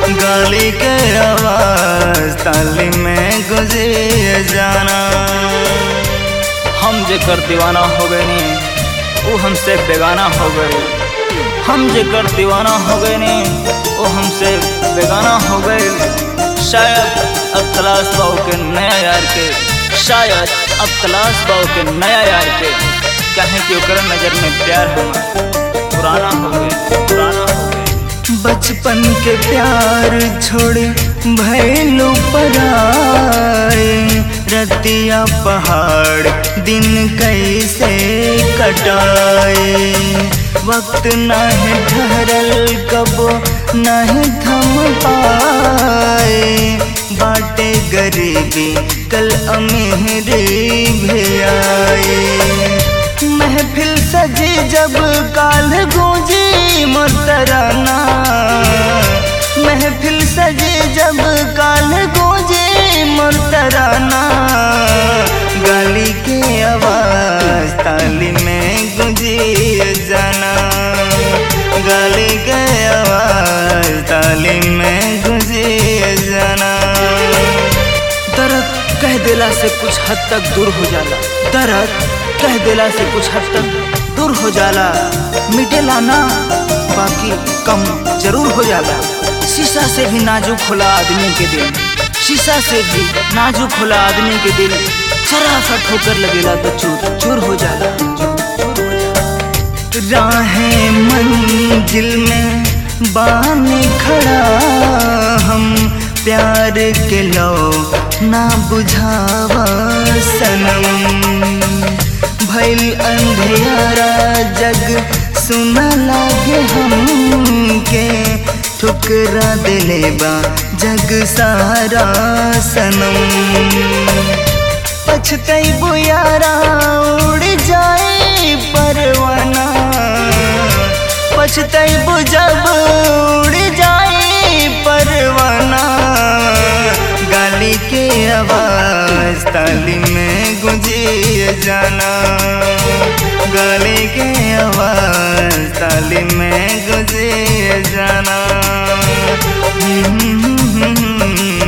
गाली के आवाज ताली में गुजर जाना। हम जेकर दीवाना हो गए नी वो हमसे बेगाना हो गए। हम जेकर दीवाना हो गए नी वो हमसे बेगाना हो गए। शायद अब तलाश पाओ के नया यार के, शायद अब तलाश पाओ के नया यार के। कहें कि ओकर नजर में प्यार हमारा पुराना हो गए, पुराना हो गए। बचपन के प्यार छोड़े भैलू पराए, रतिया पहाड़ दिन कैसे कटाए। वक्त नहीं ठहरल कबो नहीं थम पाए, बाटे गरीबी कल अमीरी भी आए। महफिल सजी जब काल गूंजी मोर तराना, महफिल सजी जब काल गूंजी मोर तराना। गाली के आवाज ताली में गूंजी जाना, गाली के आवाज ताली में गूंजी जाना। दर्द कह देला से कुछ हद तक दूर हो जाला, दर्द कह देला से कुछ हद तक दूर हो जाला। मिटेला ना बाकी कम जरूर हो जाला। शीशा से भी नाजुक होला आदमी के दिल, शीशा से भी नाजुक होला आदमी के दिल। जरा सा ठोकर लगेला तो चूर चूर हो जाला, चूर हो जाला। राहें मंजिल में बानी खड़ा हम, प्यार के लो ना बुझावा सनम। भइल अंधियारा जग सुना लागे हमके, ठुकरा दिले बा जग सारा सनम। पछतैबू यारा उड़ जाए परवाना, पछतैबू जब उड़ जाए परवाना। गाली के आवाज ताली में गूंजी जाना, गाली के आवाज ताली में गूंजी जाना।